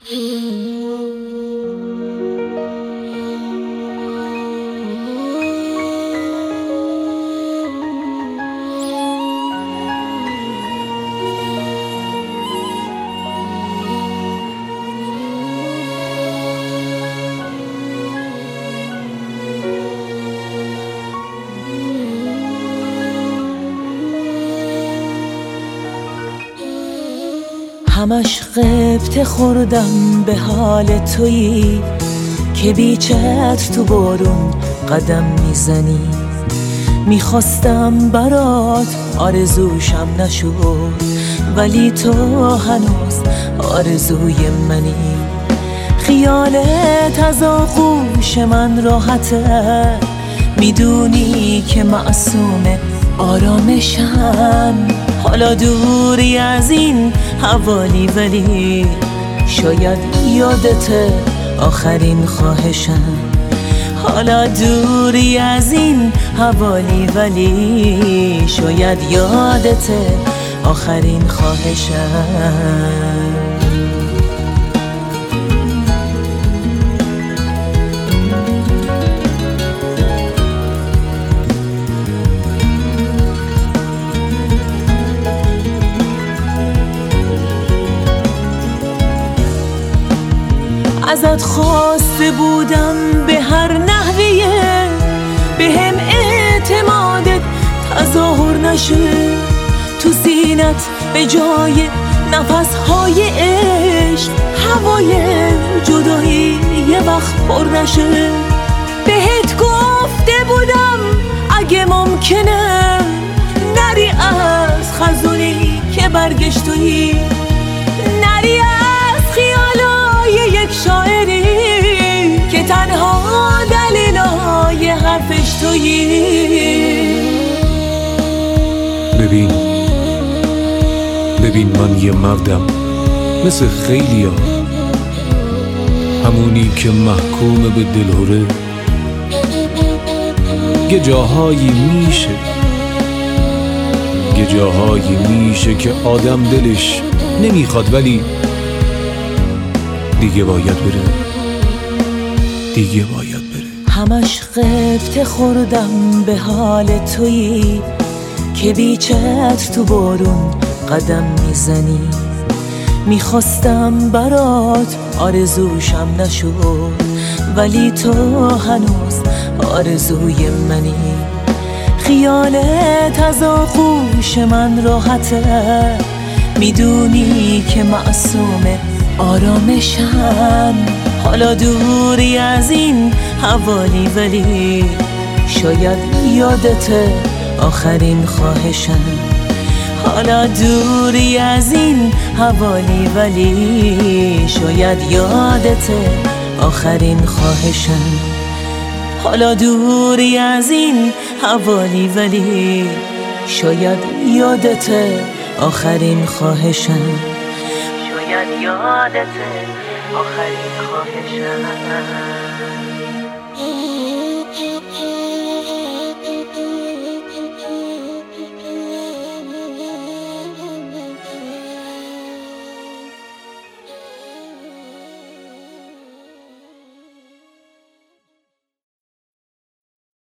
همش غبطه خوردم به حال تویی که بی چتر تو بارون قدم میزنی. میخواستم برات آرزوشم نشد، ولی تو هنوز آرزوی منی. خیالت از آغوش من راحته، میدونی که معصوم آرامشم. حالا دوری از این حوالی، ولی شاید یادت آخرین خواهشم. حالا دوری از این حوالی، ولی شاید یادت آخرین خواهشم. ازت خواسته بودم به هر نحویه بهم اعتمادت تظاهر نشه. تو سینت به جای نفسهای عشق هوای جدایی یه وقت پر نشه. بهت گفته بودم اگه ممکنه نری از خزونی که برگشتویی، نری از خیالای یک شاعری که تنها دلیلای حرفش تویی. ببین من یه مردم مثل خیلیا، همونی که محکوم به دلهوره. یه جاهایی میشه که آدم دلش نمیخواد، ولی دیگه باید بره. همش غبطه خوردم به حال تویی که بی چتر تو بارون قدم میزنی. میخواستم برات آرزوشم نشد، ولی تو هنوز آرزوی منی. خیالت از آغوش من راحته، میدونی که معصوم آرامشم. حالا دوری از این حوالی، ولی شاید یادت آخرین خواهشم. حالا دوری از این حوالی، ولی شاید یادت آخرین خواهشم. حالا دوری از این حوالی، ولی شاید یادت آخرین خواهشم. شاید یادت آخرین خواهشم.